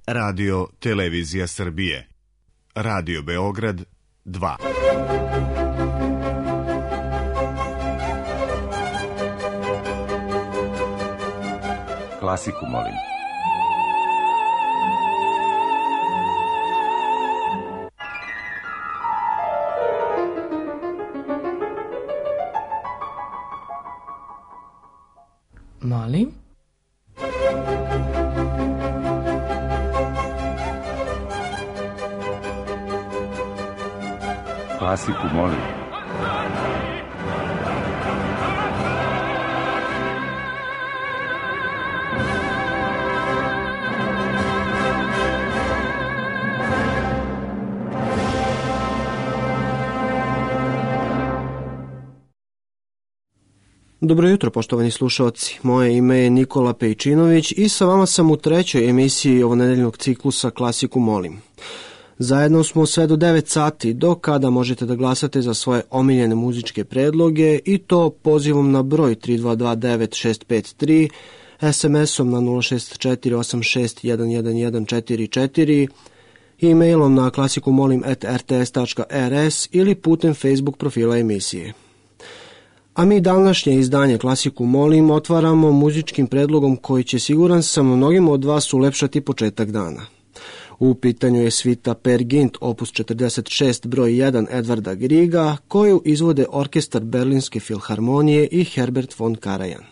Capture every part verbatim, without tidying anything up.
Radio Televizija Srbije. Radio Beograd dva. Klasiku molim. Molim? Klasiku molim. Dobro jutro, poštovani slušalci. Moje ime je Nikola Pejčinović i sa vama sam u trećoj emisiji ovonedeljnog ciklusa Klasiku molim. Zajedno smo sve do devet sati, do kada možete da glasate za svoje omiljene muzičke predloge i to pozivom na broj tri dva dva devet šest pet tri, es em esom na nula šest četiri osam šest jedan jedan jedan četiri četiri, e-mailom na klasikumolim at r t s tačka r s ili putem Facebook profila emisije. A mi današnje izdanje Klasiku molim otvaramo muzičkim predlogom koji će, siguran sam, mnogim od vas ulepšati početak dana. U pitanju je svita Per Gynt, opus četrdeset šest broj jedan Edvarda Griega, koju izvode orkestar Berlinske filharmonije i Herbert von Karajan.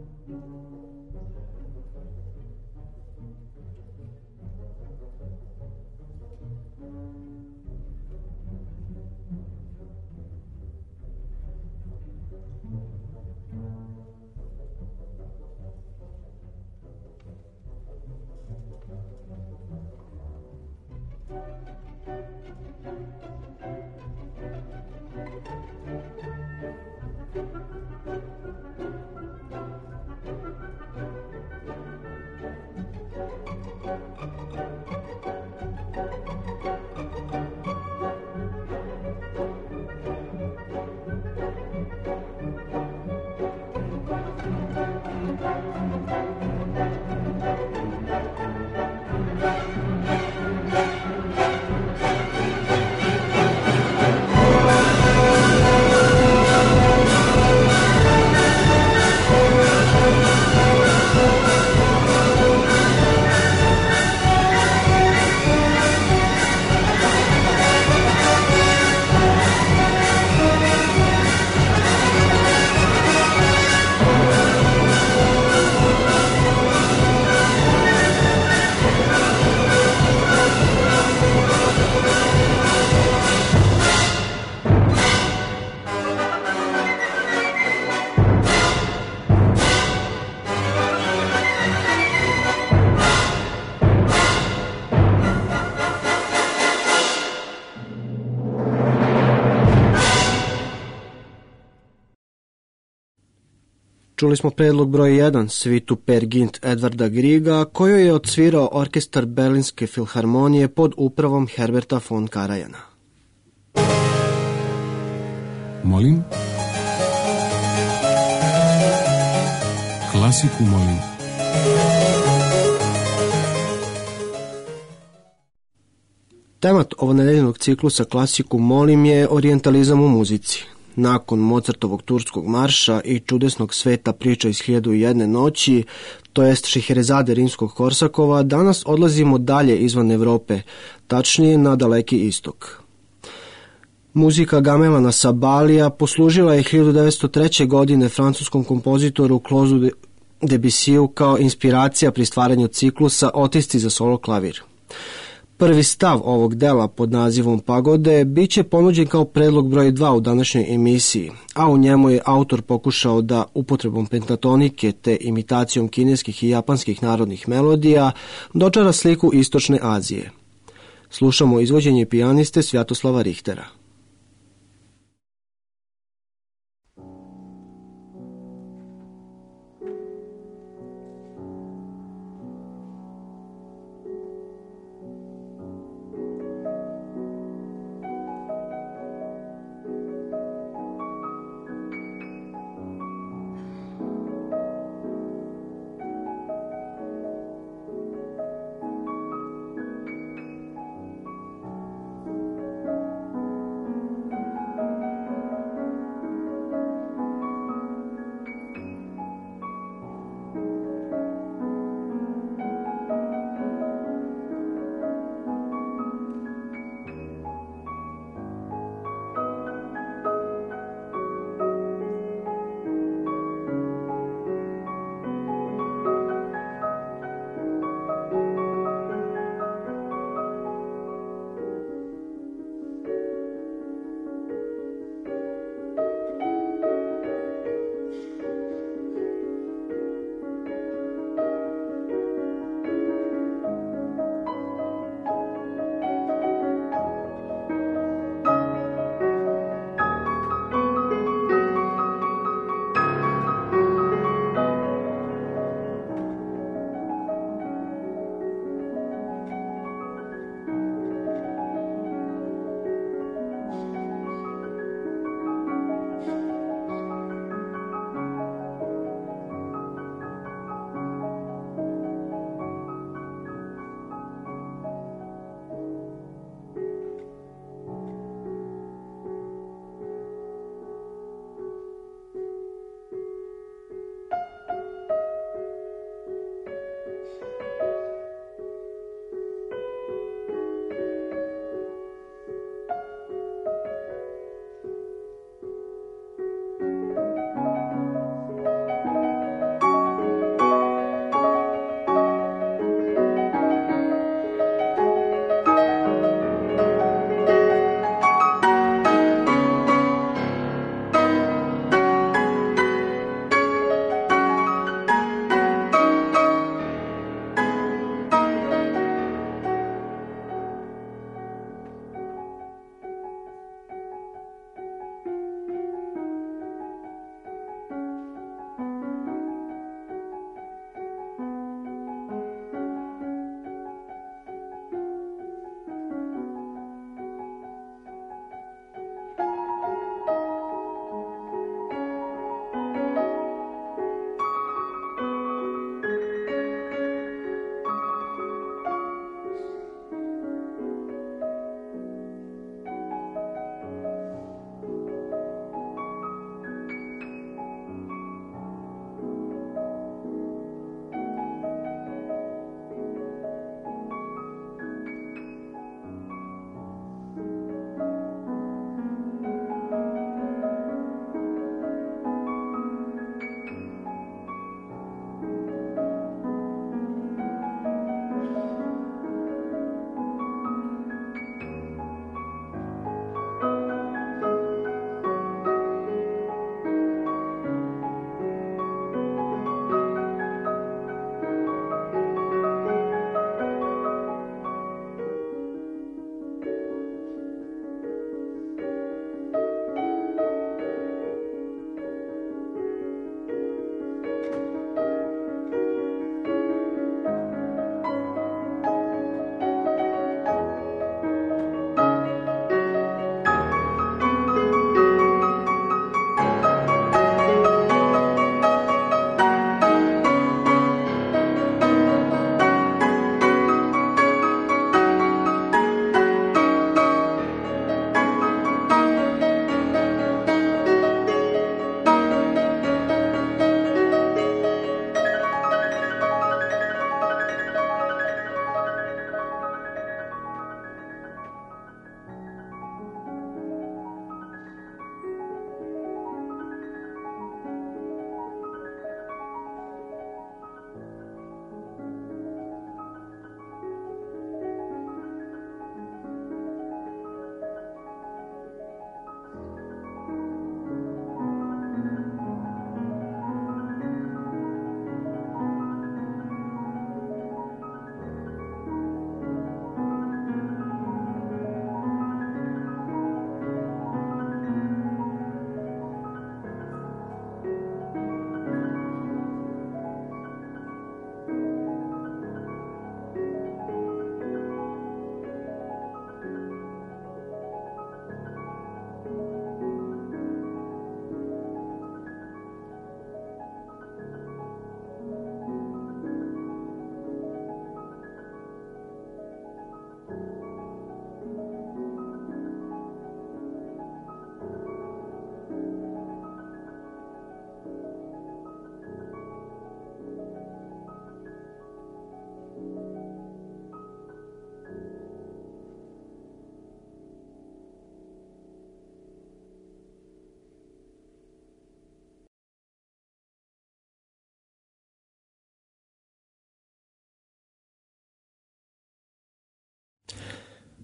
Čuli smo predlog broj jedan, svitu Per Gynt Edvarda Griega, koju je odsvirao orkestar Berlinske filharmonije pod upravom Herberta von Karajana. Molim? Klasiku molim. Temat ovonedeljnog ciklusa Klasiku molim je orijentalizam u muzici. Nakon Mozartovog turskog marša i čudesnog sveta priča iz Hiljadu i jedne noći, to jest Šiherezade rimskog Korsakova, danas odlazimo dalje izvan Evrope, tačnije na Daleki istok. Muzika Gamelana Sabalija poslužila je hiljadu devetsto treće. godine francuskom kompozitoru Claude Debussiju kao inspiracija pri stvaranju ciklusa Otisci za solo klavir. Prvi stav ovog dela pod nazivom Pagode bit će ponuđen kao predlog broj dva u današnjoj emisiji, a u njemu je autor pokušao da upotrebom pentatonike te imitacijom kineskih i japanskih narodnih melodija dočara sliku Istočne Azije. Slušamo izvođenje pijaniste Svjatoslava Richtera.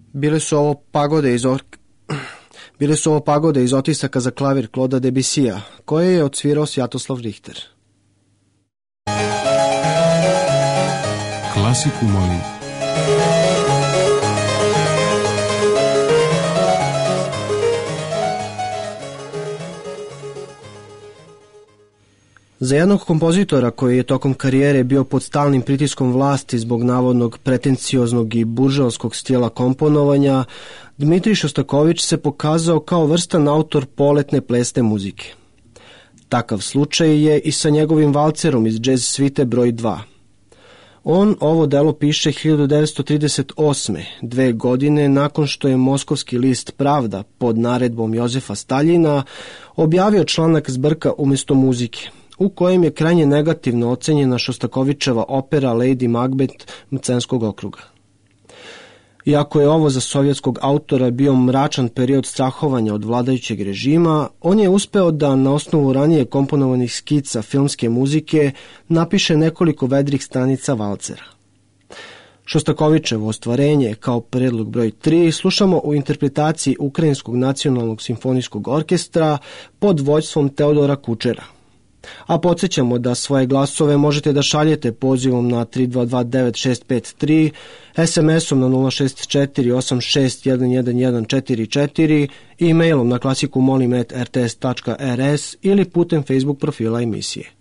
Bile su ovo pagode iz or... Bile su ovo pagode iz otisaka za klavir Kloda Debussyja, koje je odsvirao Svjatoslav Richter. Klasiku molim. Za jednog kompozitora koji je tokom karijere bio pod stalnim pritiskom vlasti zbog navodnog pretencioznog i buržoaskog stila komponovanja, Dmitrij Šostakovič se pokazao kao vrstan autor poletne plesne muzike. Takav slučaj je i sa njegovim valcerom iz džez svite broj dva. On ovo delo piše hiljadu devetsto trideset osme, dve godine nakon što je moskovski list Pravda pod naredbom Jozefa Staljina objavio članak zbrka umjesto muzike, u kojem je krajnje negativno ocenjena Šostakovičeva opera Lady Macbeth Mcenskog okruga. Iako je ovo za sovjetskog autora bio mračan period strahovanja od vladajućeg režima, on je uspeo da na osnovu ranije komponovanih skica filmske muzike napiše nekoliko vedrih stanica valcera. Šostakovičevo ostvarenje kao predlog broj tri slušamo u interpretaciji Ukrajinskog nacionalnog simfonijskog orkestra pod vođstvom Teodora Kučera. A podsjećamo da svoje glasove možete da šaljete pozivom na tri dva dva devet šest pet tri, es em esom na nula šest četiri osam šest jedan jedan jedan četiri četiri, e-mailom na klasiku molim at r t s tačka r s ili putem Facebook profila emisije.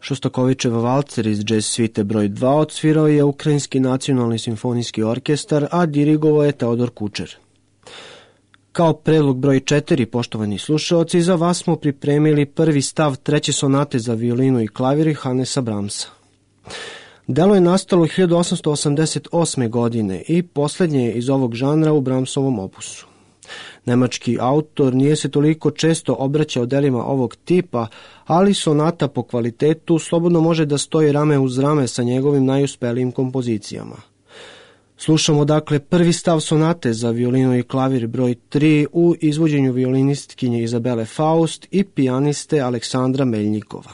Šostakovićeva valcer iz Jazz svite broj dva odsvirao je Ukrajinski nacionalni simfonijski orkestar, a dirigovao je Teodor Kučer. Kao predlog broj četiri, poštovani slušaoci, za vas smo pripremili prvi stav treće sonate za violinu i klavir Johanesa Brahmsa. Delo je nastalo hiljadu osamsto osamdeset osme. godine i posljednje je iz ovog žanra u Brahmsovom opusu. Nemački autor nije se toliko često obraćao delima ovog tipa, ali sonata po kvalitetu slobodno može da stoji rame uz rame sa njegovim najuspelijim kompozicijama. Slušamo dakle prvi stav sonate za violinu i klavir broj tri u izvođenju violinistkinje Izabele Faust i pijaniste Aleksandra Meljnikova.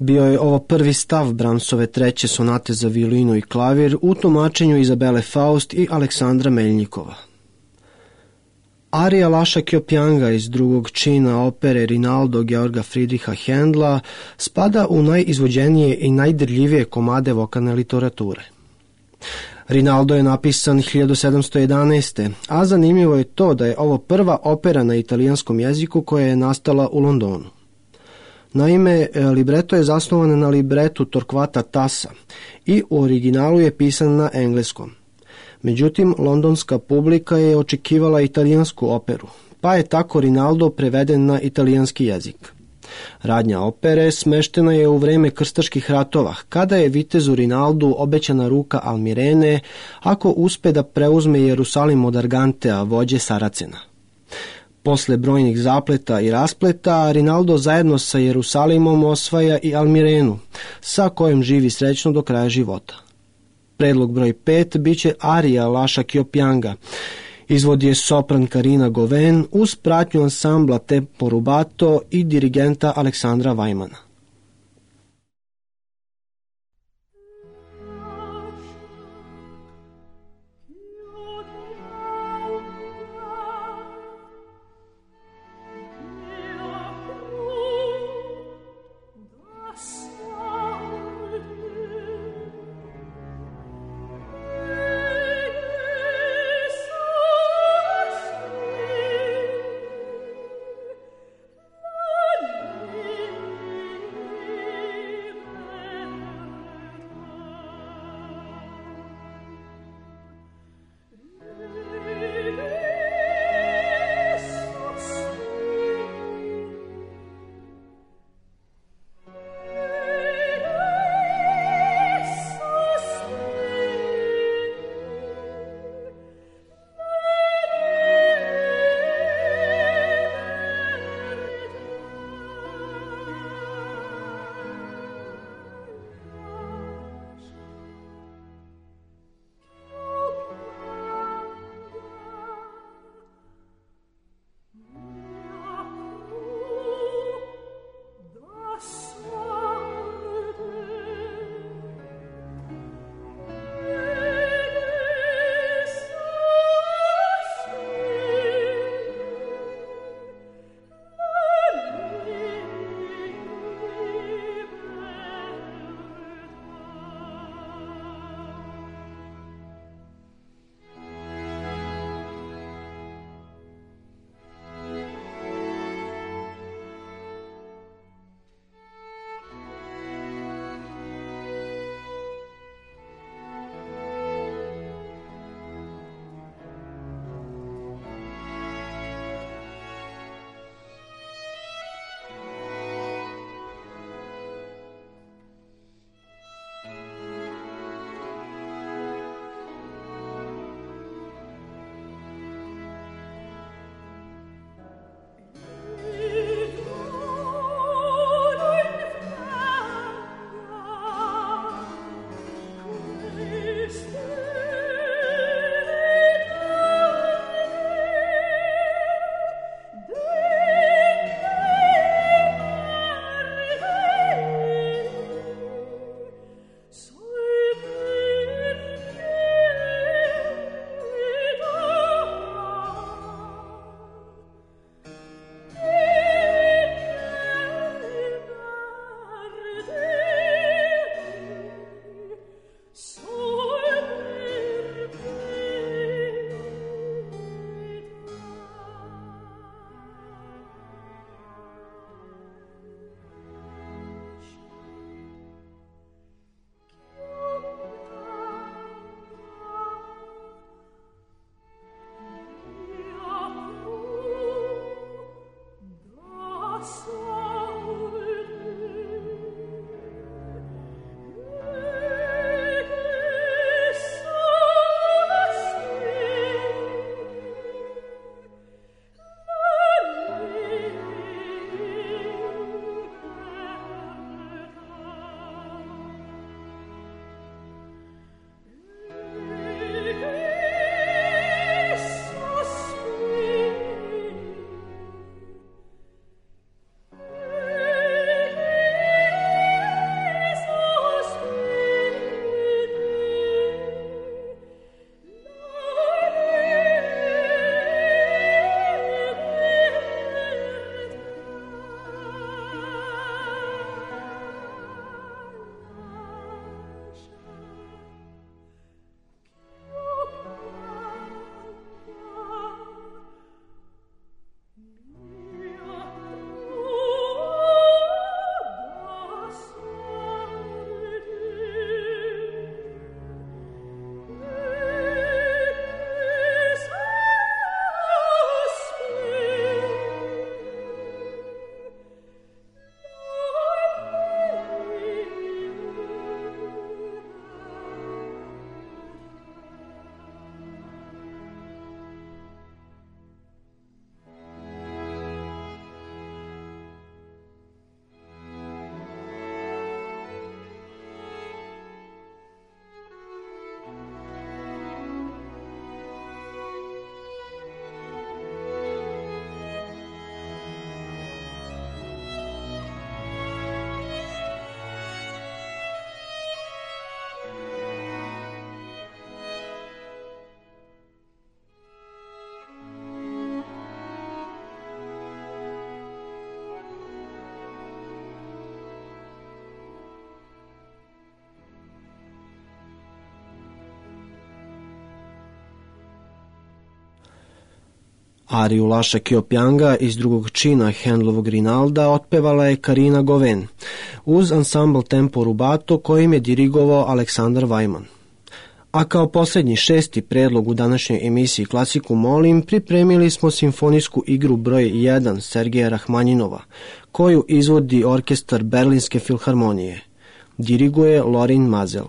Bio je ovo prvi stav Brahmsove treće sonate za violinu i klavir u tumačenju Izabele Faust i Aleksandra Meljnikova. Arija Laša Kjopjanga iz drugog čina opere Rinaldo Georga Friedricha Händla spada u najizvođenije i najdirljivije komade vokalne literature. Rinaldo je napisan hiljadu sedamsto jedanaeste. a zanimljivo je to da je ovo prva opera na italijanskom jeziku koja je nastala u Londonu. Naime, libreto je zasnovan na libretu Torquata Tassa i u originalu je pisan na engleskom. Međutim, londonska publika je očekivala italijansku operu, pa je tako Rinaldo preveden na italijanski jezik. Radnja opere smeštena je u vreme krstaških ratova, kada je vitezu Rinaldu obećana ruka Almirene ako uspe da preuzme Jerusalim od Argantea, vođe Saracena. Posle brojnih zapleta i raspleta, Rinaldo zajedno sa Jerusalimom osvaja i Almirenu, sa kojom živi srećno do kraja života. Predlog broj pet biće arija Laša Kjopjanga. Izvodi je sopran Karina Goven uz pratnju ansambla Tempo Rubato i dirigenta Aleksandra Vajmana. Thank you. Ariju Laša Kiopjanga iz drugog čina Handlovog Rinalda otpevala je Karina Goven uz ansambl Tempo Rubato kojim je dirigovao Aleksandar Vajman. A kao posljednji šesti predlog u današnjoj emisiji Klasiku molim, pripremili smo simfonijsku igru broj jedan Sergeja Rahmanjinova, koju izvodi orkestar Berlinske filharmonije. Diriguje Lorin Mazel.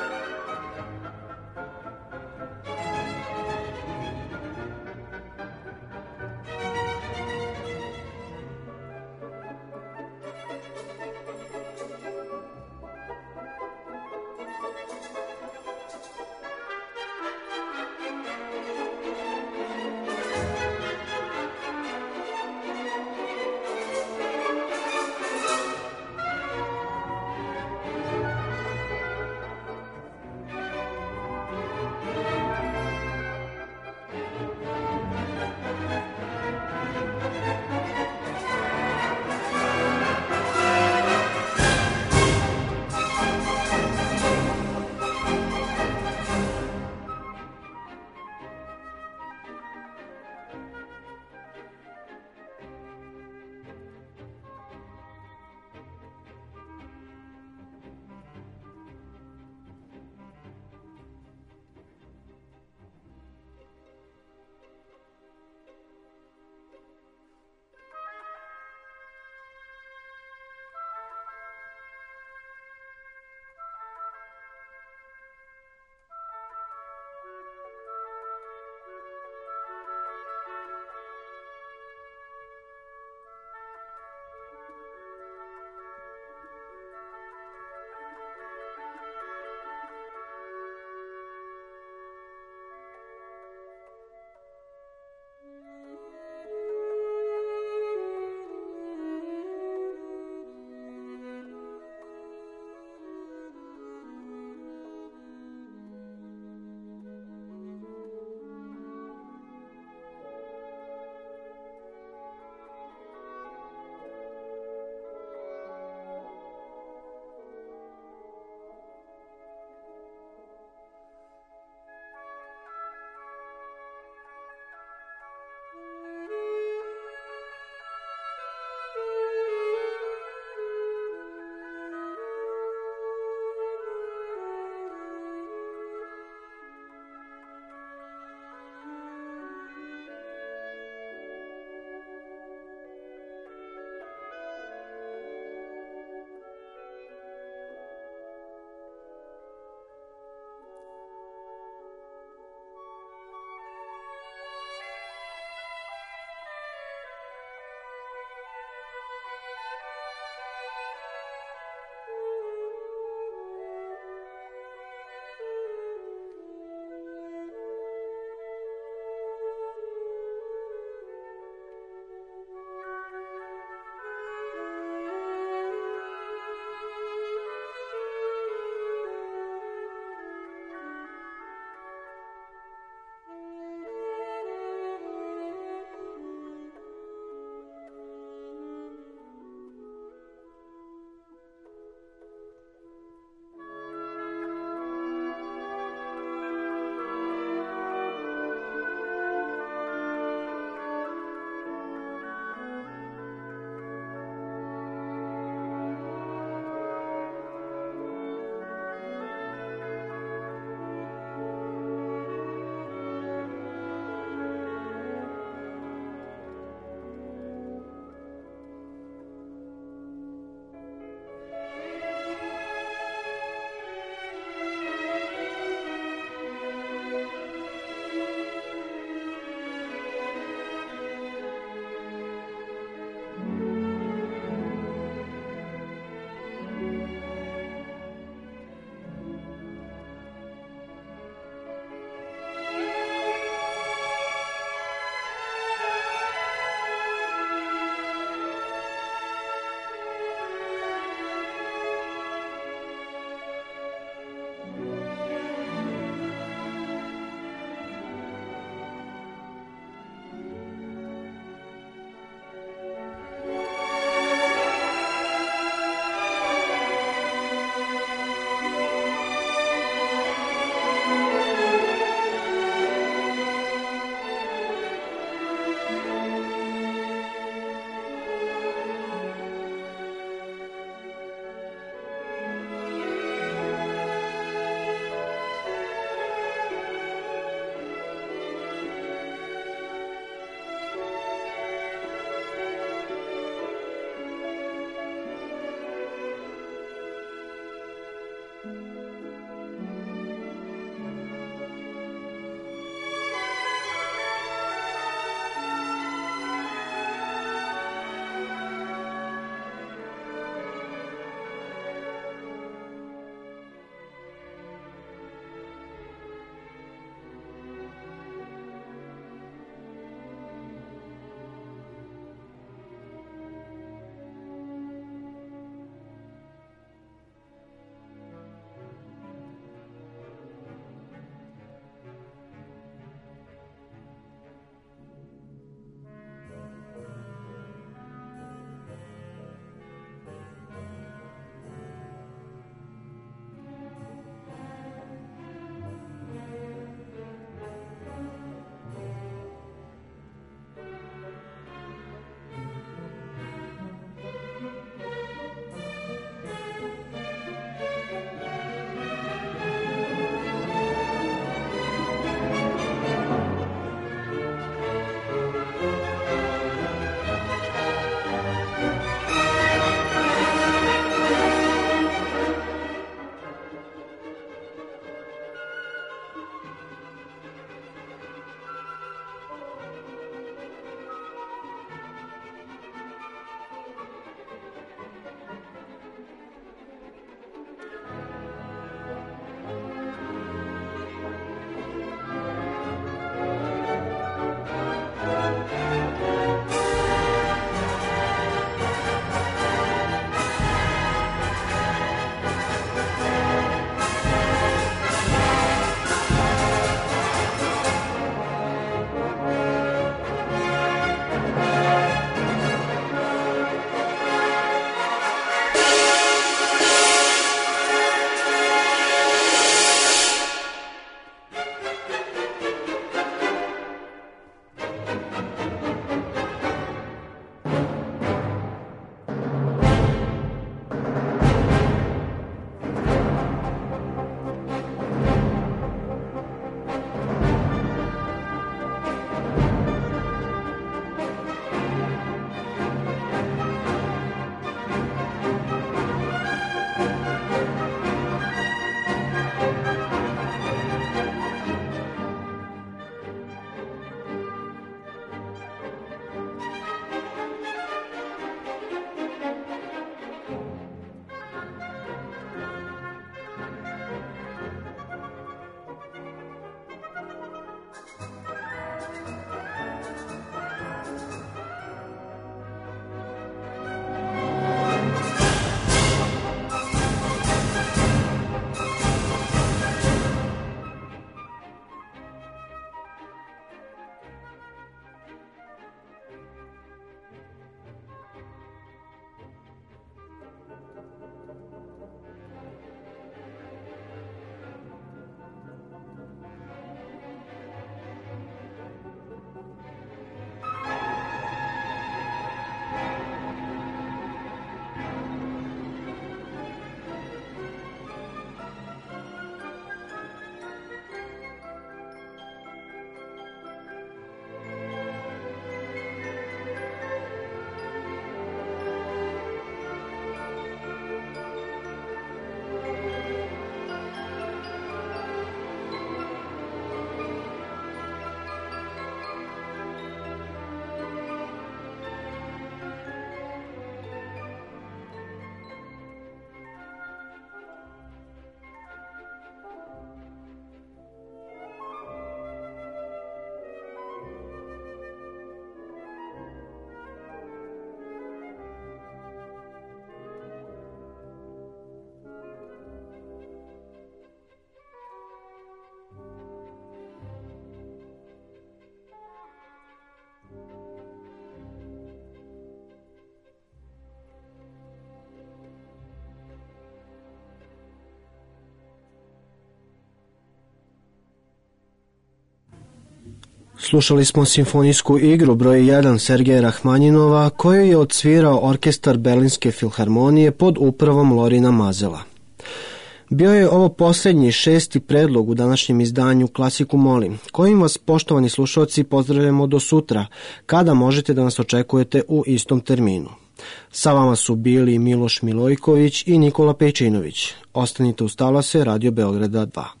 Slušali smo simfonijsku igru broj jedan Sergeja Rahmanjinova, koju je odsvirao orkestar Berlinske filharmonije pod upravom Lorina Mazela. Bio je ovo posljednji šesti predlog u današnjem izdanju Klasiku molim, kojim vas, poštovani slušalci, pozdravljamo do sutra, kada možete da nas očekujete u istom terminu. Sa vama su bili Miloš Milojković i Nikola Pejčinović. Ostanite uz talase Radio Beograda dva.